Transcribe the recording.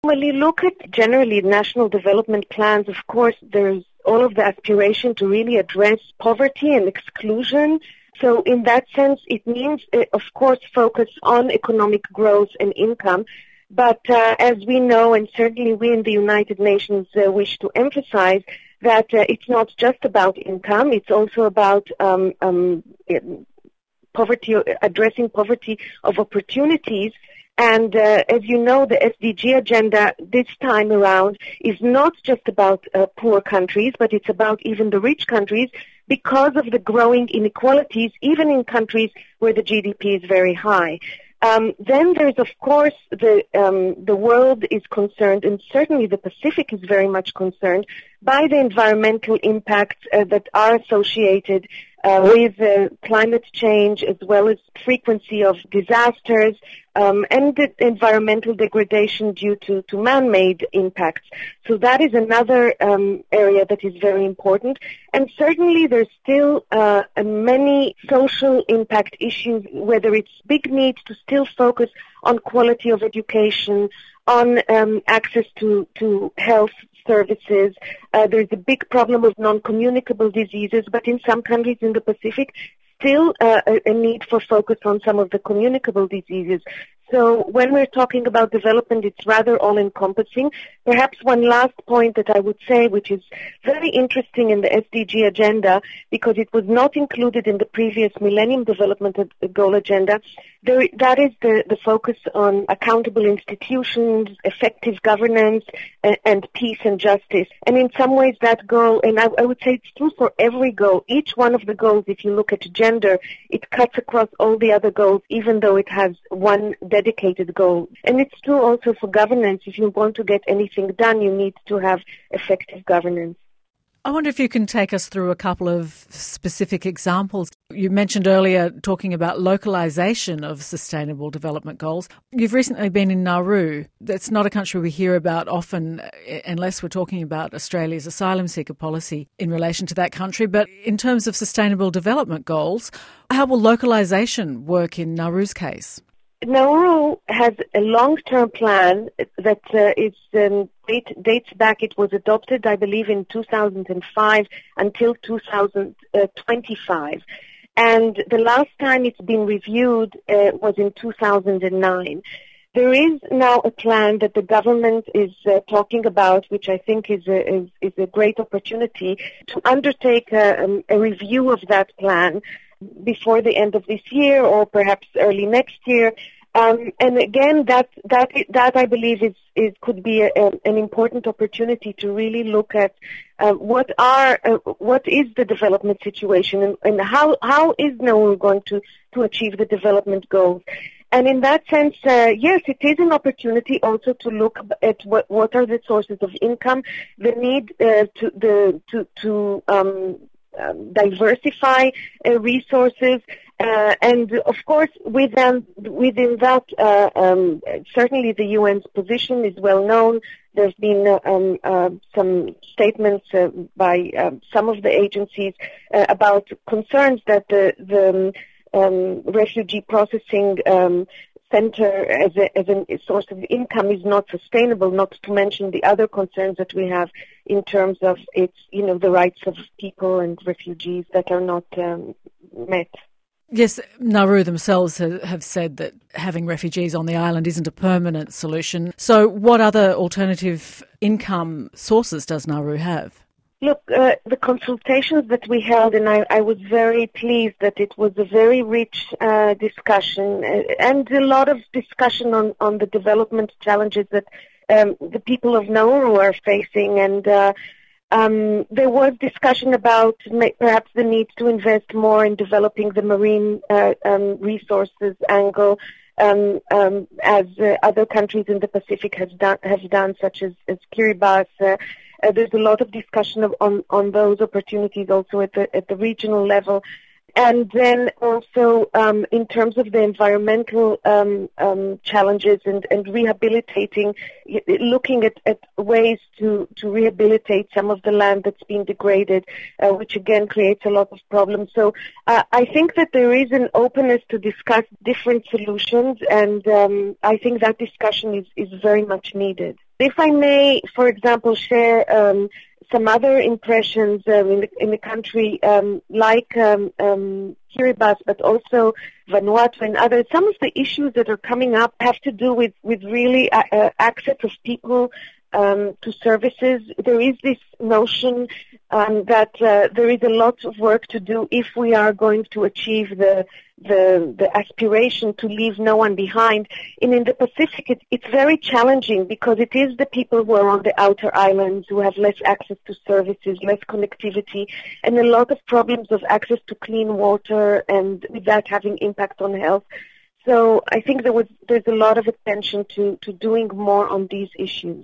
When you look at generally national development plans, of course, there's all of the aspiration to really address poverty and exclusion. So in that sense, it means, of course, focus on economic growth and income. But as we know, and certainly we in the United Nations wish to emphasize, that it's not just about income, it's also about poverty, addressing poverty of opportunities. And as you know, the SDG agenda this time around is not just about poor countries, but it's about even the rich countries because of the growing inequalities, even in countries where the GDP is very high. Then there's, of course, the world is concerned, and certainly the Pacific is very much concerned by the environmental impacts that are associated with climate change, as well as frequency of disasters and the environmental degradation due to man-made impacts. So that is another area that is very important. And certainly there's still many social impact issues, whether it's big need to still focus on quality of education, on access to health services. There's a big problem of non-communicable diseases, but in some countries in the Pacific, still a need for focus on some of the communicable diseases. So when we're talking about development, it's rather all-encompassing. Perhaps one last point that I would say, which is very interesting in the SDG agenda, because it was not included in the previous Millennium Development Goal agenda, that is the focus on accountable institutions, effective governance, and peace and justice. And in some ways that goal, and I would say it's true for every goal, each one of the goals, if you look at gender, it cuts across all the other goals, even though it has one dedicated goal. And it's true also for governance. If you want to get anything done, you need to have effective governance. I wonder if you can take us through a couple of specific examples. You mentioned earlier talking about localization of sustainable development goals. You've recently been in Nauru. That's not a country we hear about often unless we're talking about Australia's asylum seeker policy in relation to that country. But in terms of sustainable development goals, how will localization work in Nauru's case? Nauru has a long-term plan that dates back. It was adopted, I believe, in 2005 until 2025. And the last time it's been reviewed was in 2009. There is now a plan that the government is talking about, which I think is a great opportunity to undertake a review of that plan before the end of this year or perhaps early next year. And again, that I believe could be an important opportunity to really look at what is the development situation and how is Nauru going to achieve the development goals. And in that sense, yes, it is an opportunity also to look at what are the sources of income, the need to diversify resources, and of course within that, certainly the UN's position is well known. There's been some statements by some of the agencies about concerns that the refugee processing center as a source of income is not sustainable, not to mention the other concerns that we have in terms of its, the rights of people and refugees that are not met. Yes, Nauru themselves have said that having refugees on the island isn't a permanent solution. So what other alternative income sources does Nauru have? Look, the consultations that we held, and I was very pleased that it was a very rich discussion and a lot of discussion on the development challenges that the people of Nauru are facing. And there was discussion about perhaps the need to invest more in developing the marine resources angle, as other countries in the Pacific have done, such as Kiribati. There's a lot of discussion on those opportunities also at the regional level. And then also in terms of the environmental challenges and rehabilitating, looking at ways to rehabilitate some of the land that's been degraded, which again creates a lot of problems. So I think that there is an openness to discuss different solutions, and I think that discussion is very much needed. If I may, for example, share some other impressions in the country, like Kiribati, but also Vanuatu and others. Some of the issues that are coming up have to do with really access of people to services. There is this notion that there is a lot of work to do if we are going to achieve the aspiration to leave no one behind. And in the Pacific, it's very challenging because it is the people who are on the outer islands who have less access to services, less connectivity, and a lot of problems of access to clean water, and with that having impact on health. So I think there's a lot of attention to doing more on these issues.